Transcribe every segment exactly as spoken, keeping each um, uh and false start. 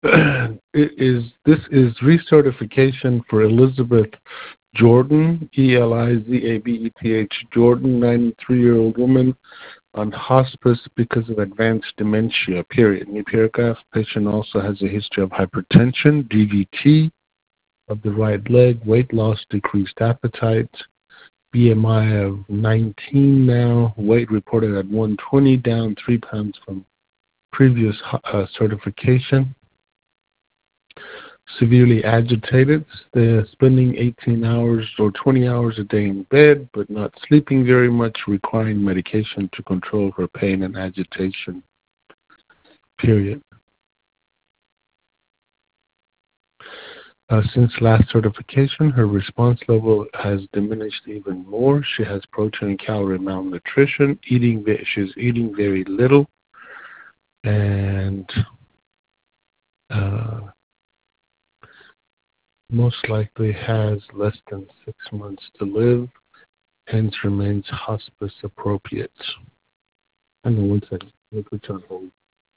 it is this is recertification for Elizabeth Jordan, E L I Z A B E T H Jordan, ninety-three-year-old woman on hospice because of advanced dementia, period. New paragraph, patient also has a history of hypertension, D V T of the right leg, weight loss, decreased appetite, B M I of nineteen now, weight reported at one twenty, down three pounds from previous uh, certification. Severely agitated, they're spending eighteen hours or twenty hours a day in bed, but not sleeping very much, requiring medication to control her pain and agitation, period. Uh, since last certification, her response level has diminished even more. She has protein and calorie malnutrition, eating, she's eating very little, and uh, most likely has less than six months to live, hence remains hospice appropriate. Hang on one second. Let me put you on hold.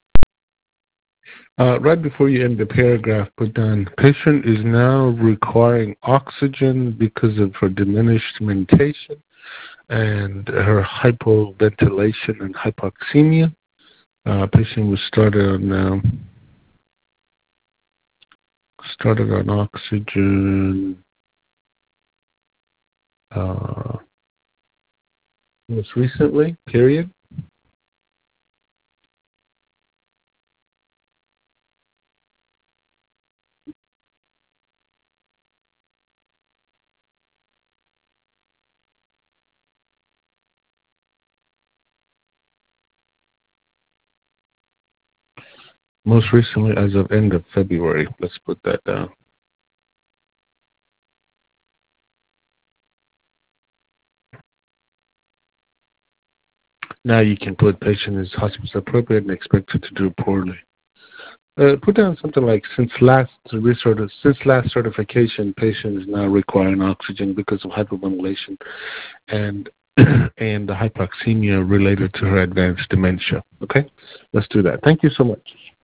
Uh, right before you end the paragraph, put down, patient is now requiring oxygen because of her diminished mentation and her hypoventilation and hypoxemia. Uh, patient was started on um, started on oxygen uh, most recently, period. Most recently as of end of February. Let's put that down. Now you can put patient is hospice appropriate and expected to do poorly. Uh, put down something like since last recerti- since last certification, patient is now requiring oxygen because of hyperventilation and and the hypoxemia related to her advanced dementia. Okay, let's do that. Thank you so much.